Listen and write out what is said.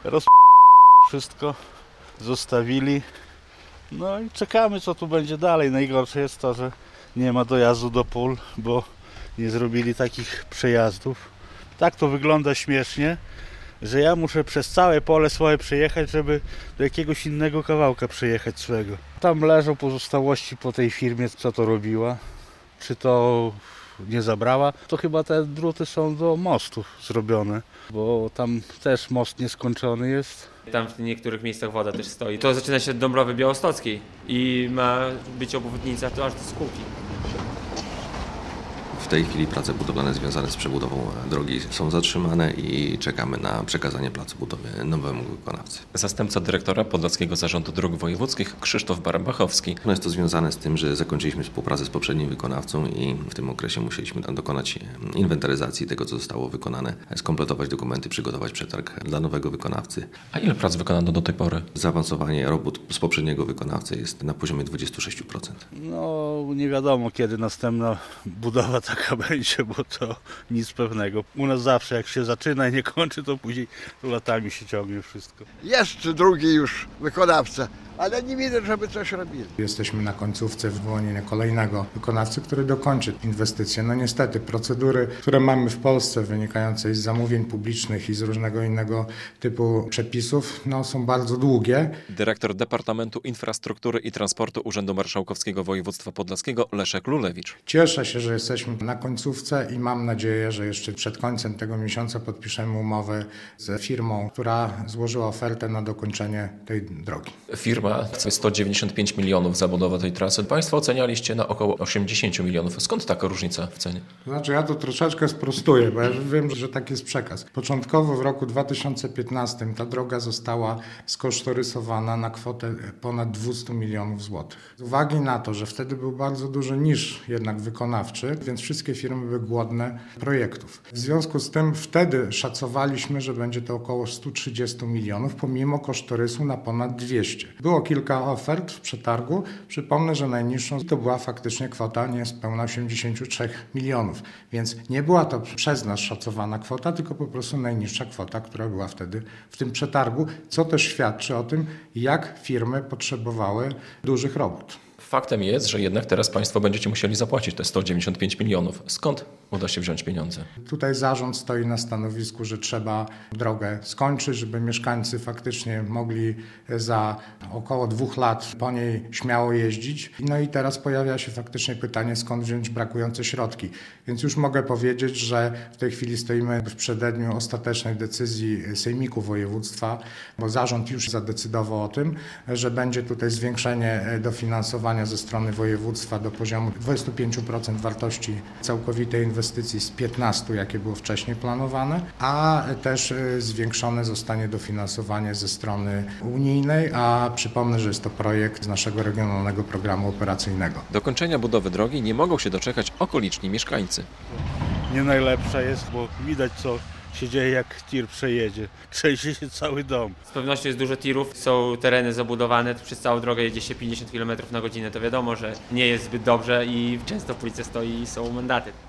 Wszystko zostawili. No i czekamy, co tu będzie dalej. Najgorsze jest to, że nie ma dojazdu do pól, bo nie zrobili takich przejazdów. Tak to wygląda śmiesznie, że ja muszę przez całe pole swoje przejechać, żeby do jakiegoś innego kawałka przejechać swego. Tam leżą pozostałości po tej firmie, co to robiła. Czy to nie zabrała, to chyba te druty są do mostów zrobione, bo tam też most nieskończony jest. Tam w niektórych miejscach woda też stoi. To zaczyna się od Dąbrowy Białostockiej i ma być obwodnica to aż do Skółki. W tej chwili prace budowlane związane z przebudową drogi są zatrzymane i czekamy na przekazanie placu budowy nowemu wykonawcy. Zastępca dyrektora Podlaskiego Zarządu Dróg Wojewódzkich Krzysztof Barambachowski. Jest to związane z tym, że zakończyliśmy współpracę z poprzednim wykonawcą i w tym okresie musieliśmy dokonać inwentaryzacji tego, co zostało wykonane, skompletować dokumenty, przygotować przetarg dla nowego wykonawcy. A ile prac wykonano do tej pory? Zaawansowanie robót z poprzedniego wykonawcy jest na poziomie 26%. No nie wiadomo, kiedy następna budowa taka będzie, bo to nic pewnego. U nas zawsze jak się zaczyna i nie kończy, to później to latami się ciągnie wszystko. Jest drugi już wykonawca, ale nie widzę, żeby coś robili. Jesteśmy na końcówce wyłonienia kolejnego wykonawcy, który dokończy inwestycje. No niestety procedury, które mamy w Polsce wynikające z zamówień publicznych i z różnego innego typu przepisów, no, są bardzo długie. Dyrektor Departamentu Infrastruktury i Transportu Urzędu Marszałkowskiego Województwa Podlaskiego Leszek Lulewicz. Cieszę się, że jesteśmy na końcówce i mam nadzieję, że jeszcze przed końcem tego miesiąca podpiszemy umowę z firmą, która złożyła ofertę na dokończenie tej drogi. Firma chce 195 milionów za budowę tej trasy. Państwo ocenialiście na około 80 milionów. Skąd taka różnica w cenie? To znaczy ja to troszeczkę sprostuję, bo ja wiem, że taki jest przekaz. Początkowo w roku 2015 ta droga została skosztorysowana na kwotę ponad 200 milionów złotych. Z uwagi na to, że wtedy był bardzo duży niż jednak wykonawczy, więc wszystkie firmy były głodne projektów. W związku z tym wtedy szacowaliśmy, że będzie to około 130 milionów, pomimo kosztorysu na ponad 200. Było kilka ofert w przetargu. Przypomnę, że najniższą to była faktycznie kwota niespełna 83 milionów. Więc nie była to przez nas szacowana kwota, tylko po prostu najniższa kwota, która była wtedy w tym przetargu, co też świadczy o tym, jak firmy potrzebowały dużych robót. Faktem jest, że jednak teraz Państwo będziecie musieli zapłacić te 195 milionów. Skąd uda się wziąć pieniądze? Tutaj zarząd stoi na stanowisku, że trzeba drogę skończyć, żeby mieszkańcy faktycznie mogli za około 2 lat po niej śmiało jeździć. No i teraz pojawia się faktycznie pytanie, skąd wziąć brakujące środki. Więc już mogę powiedzieć, że w tej chwili stoimy w przededniu ostatecznej decyzji Sejmiku Województwa, bo zarząd już zadecydował o tym, że będzie tutaj zwiększenie dofinansowania ze strony województwa do poziomu 25% wartości całkowitej inwestycji z 15%, jakie było wcześniej planowane, a też zwiększone zostanie dofinansowanie ze strony unijnej, a przypomnę, że jest to projekt z naszego regionalnego programu operacyjnego. Do kończenia budowy drogi nie mogą się doczekać okoliczni mieszkańcy. Nie najlepsza jest, bo widać co się dzieje, jak tir przejedzie. Trzęsie się cały dom. Z pewnością jest dużo tirów, są tereny zabudowane, przez całą drogę jedzie się 50 km na godzinę, to wiadomo, że nie jest zbyt dobrze i często policja stoi i są mandaty.